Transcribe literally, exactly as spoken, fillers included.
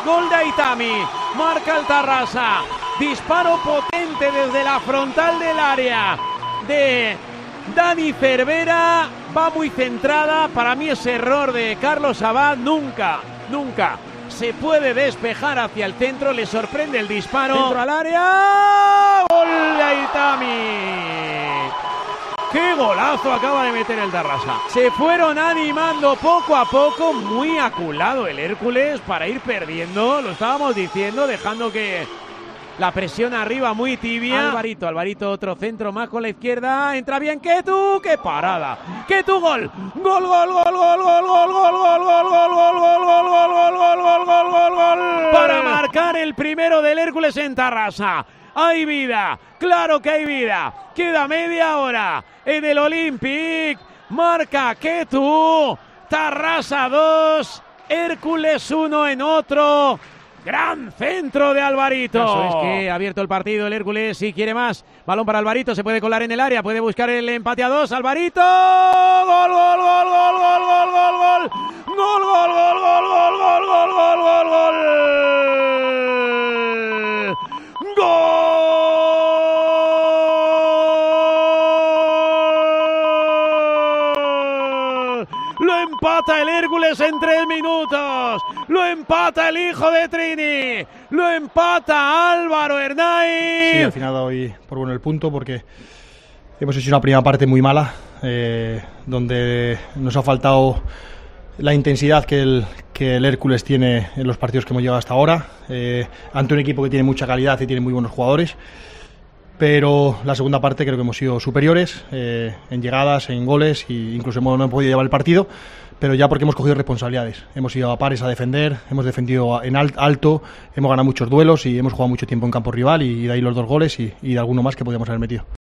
Gol de Aitami. Marca el Tarrasa. Disparo potente desde la frontal del área de Dani Cervera. Va muy centrada. Para mí es error de Carlos Abad. Nunca, nunca se puede despejar hacia el centro. Le sorprende el disparo. Centro al área. Gol de Aitami. ¡Qué golazo acaba de meter el Tarrasa! Se fueron animando poco a poco, muy aculado el Hércules para ir perdiendo, lo estábamos diciendo, dejando que la presión arriba muy tibia. Alvarito, Alvarito, otro centro más con la izquierda, entra bien Ketu, ¡qué parada! ¡Ketu, gol! ¡Gol, gol, gol, gol, gol, gol, gol, gol, gol, gol, gol, gol, gol, gol, gol, gol, gol, gol, gol! Para marcar el primero del Hércules en Tarrasa. Hay vida, claro que hay vida. Queda media hora en el Olympic. Marca Ketu. Tarrasa dos, Hércules uno en otro. Gran centro de Alvarito. Eso es que ha abierto el partido el Hércules y quiere más. Balón para Alvarito, se puede colar en el área, puede buscar el empate a dos. Alvarito. Gol, gol, gol, gol, gol, gol, gol, gol. Gol, gol, gol, gol, gol, gol, gol, gol, gol, gol. ¡Gol! Lo empata el Hércules en tres minutos. Lo empata el hijo de Trini. Lo empata Álvaro Hernaiz. Sí, al final ha dado hoy por bueno el punto porque hemos hecho una primera parte muy mala, eh, donde nos ha faltado la intensidad que el, que el Hércules tiene en los partidos que hemos llegado hasta ahora, eh, ante un equipo que tiene mucha calidad y tiene muy buenos jugadores. Pero la segunda parte creo que hemos sido superiores eh, en llegadas, en goles, e incluso hemos, no hemos podido llevar el partido, pero ya porque hemos cogido responsabilidades. Hemos ido a pares a defender, hemos defendido en alto, hemos ganado muchos duelos y hemos jugado mucho tiempo en campo rival, y de ahí los dos goles y, y de alguno más que podíamos haber metido.